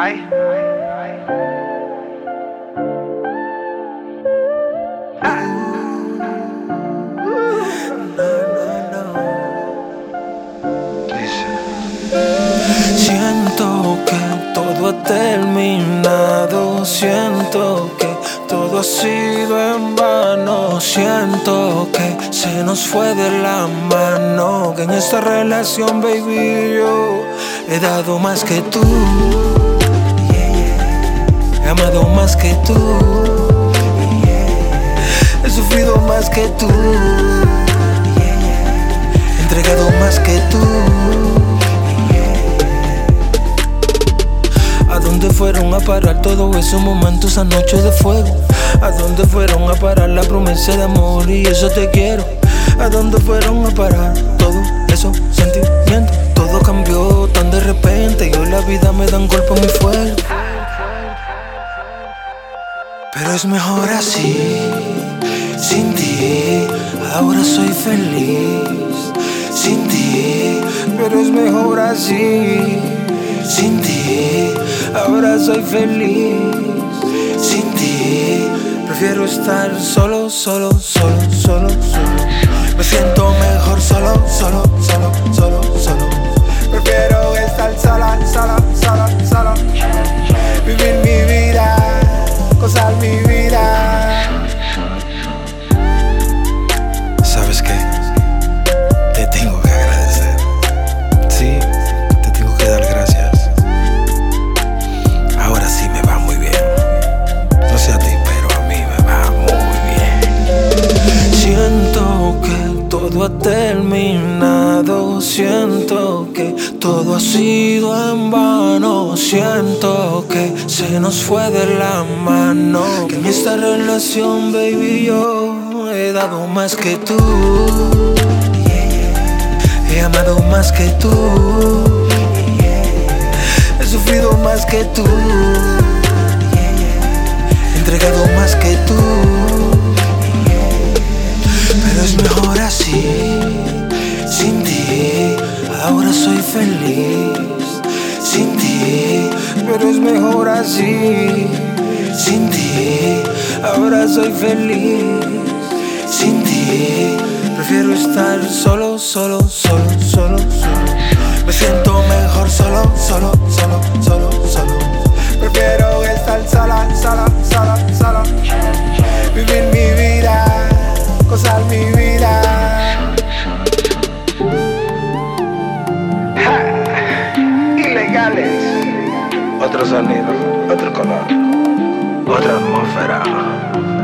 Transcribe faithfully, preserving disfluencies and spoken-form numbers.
Ay. Siento que todo ha terminado, siento que todo ha sido en vano, siento que se nos fue de la mano, que en esta relación, baby, yo he dado más que tú, he amado más que tú, he sufrido más que tú, he entregado más que tú. ¿A dónde fueron a parar todos esos momentos, anoche de fuego? ¿A dónde fueron a parar la promesa de amor y eso te quiero? ¿A dónde fueron a parar todos esos sentimientos? Todo cambió tan de repente y hoy la vida me da un golpe muy fuerte. Pero es mejor así, sin ti, ahora soy feliz. Sin ti, pero es mejor así, sin ti, ahora soy feliz. Sin ti, prefiero estar solo, solo, solo, solo, solo. Me siento mejor solo, solo, solo, solo, solo. Prefiero estar sola, sola, sola, solo. Vivir mi vida, gozar mi vida. ¿Sabes qué? Te tengo que agradecer. Sí, te tengo que dar gracias. Ahora sí me va muy bien. No sé a ti, pero a mí me va muy bien. Siento que todo ha terminado, siento que todo ha sido en vano, siento que se nos fue de la mano, que en esta relación, baby, yo he dado más que tú, he amado más que tú, he sufrido más que tú, he entregado más que tú. Pero es mejor así, sin ti, ahora soy feliz. Sin ti, pero es mejor así, sin ti, ahora soy feliz. Sin ti, prefiero estar solo, solo, solo, solo, solo. Me siento mejor solo, solo, solo, solo, solo. Prefiero estar sola, sola, sola, sola. Vivir mi vida, gozar mi vida. Ilegales. Otro sonido, otro color, otra atmósfera.